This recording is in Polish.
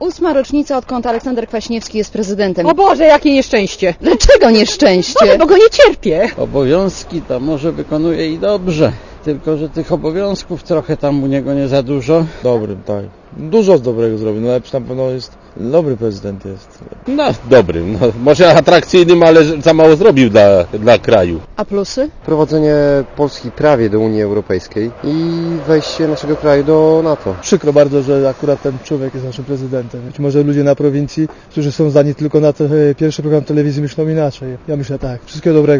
8. rocznica, odkąd Aleksander Kwaśniewski jest prezydentem. O Boże, jakie nieszczęście! Dlaczego nieszczęście? No, bo go nie cierpię. Obowiązki to może wykonuje i dobrze, tylko że tych obowiązków trochę tam u niego nie za dużo. Dobrym, tak. Dużo z dobrego zrobił, no lepszy na pewno jest, dobry prezydent jest. No dobrym, może atrakcyjnym, ale za mało zrobił dla kraju. A plusy? Prowadzenie Polski prawie do Unii Europejskiej i wejście naszego kraju do NATO. Przykro bardzo, że akurat ten człowiek jest naszym prezydentem. Być może ludzie na prowincji, którzy są zdani tylko na pierwszy program telewizji, myślą inaczej. Ja myślę tak. Wszystkiego dobrego.